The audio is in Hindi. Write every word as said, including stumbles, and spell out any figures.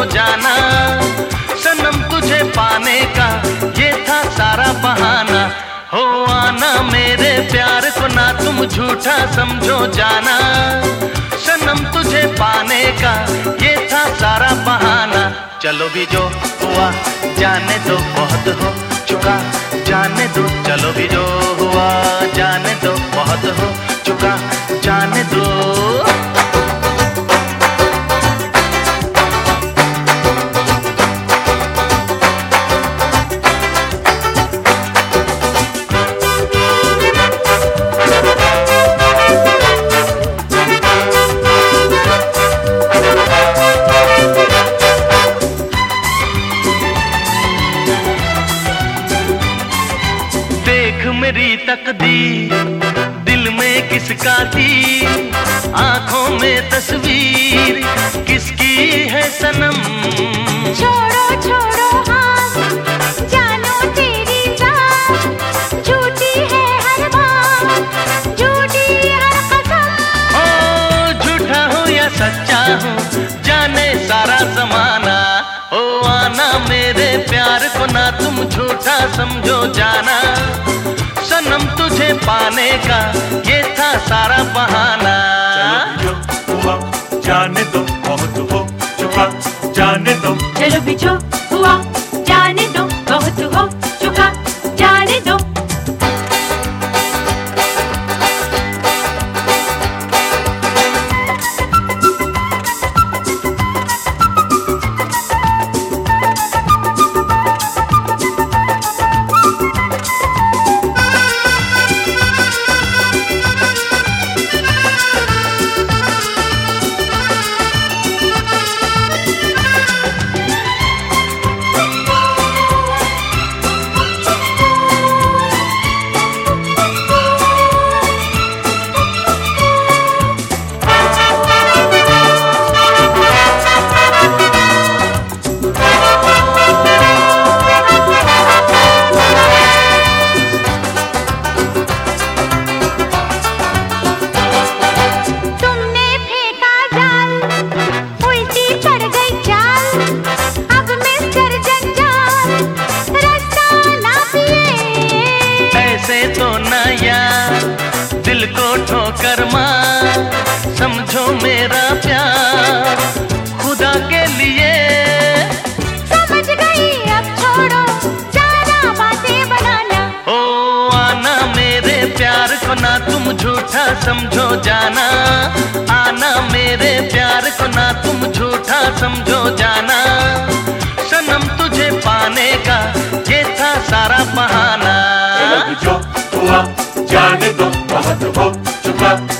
जाना। सनम तुझे पाने का ये था सारा बहाना। हो आना मेरे प्यार को ना तुम झूठा समझो जाना। सनम तुझे पाने का ये था सारा बहाना। चलो भी जो हुआ जाने दो, बहुत हो चुका जाने दो। चलो भी जो हुआ जाने दो, बहुत हो चुका जाने दो। मेरी तकदीर दिल में किसका थी, आंखों में तस्वीर किसकी है सनम। छोड़ो छोड़ो हाथ जानो तेरी जान झूठी है हर बात, झूठी हर कसम। ओ झूठा हूँ या सच्चा हूँ जाने सारा जमाना। ओ आना मेरे प्यार को ना तुम झूठा समझो जाना। सनम तुझे पाने का ये था सारा बहाना। चलो भी जो हुआ जाने दो, बहुत हो चुका जाने दो। चलो भी जो हुआ जाने दो, बहुत हो चुका जाने दो। तो नया दिल को ठोकर मार समझो मेरा प्यार खुदा के लिए। समझ गई अब छोड़ो ज्यादा बातें बनाना। ओ आना मेरे प्यार को ना तुम झूठा समझो जाना। आना मेरे प्यार को ना तुम झूठा समझो जाना। सनम तुझे पाने का ये था सारा बहाना। जो हुआ जाने दो, बहुत हो चुका